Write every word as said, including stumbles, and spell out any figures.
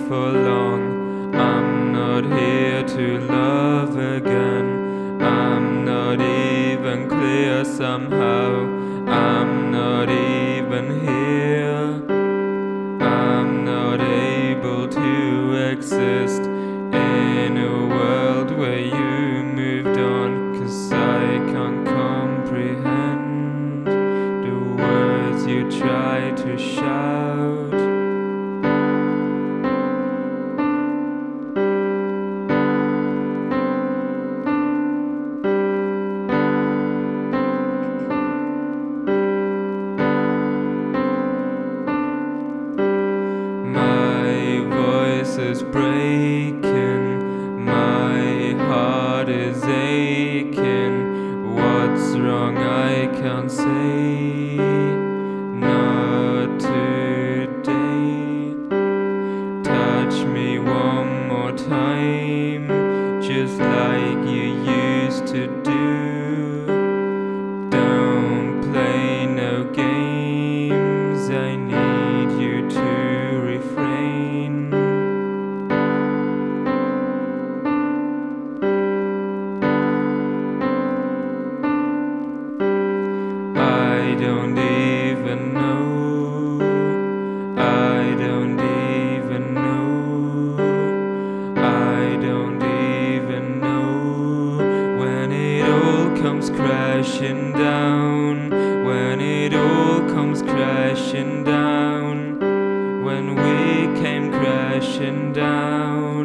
for long. I'm not here to love again. I'm not even clear somehow. I'm not even here. I'm not able to exist in a world where you moved on, 'cause I can't comprehend the words you try to shout. Is breaking, my heart is aching. What's wrong? I can't say. Not today. Touch me one more time, just like you used to do. Don't play no games, I need you to refrain. I don't even know, I don't even know, I don't even know when it all comes crashing down, when it all comes crashing down, when we came crashing down.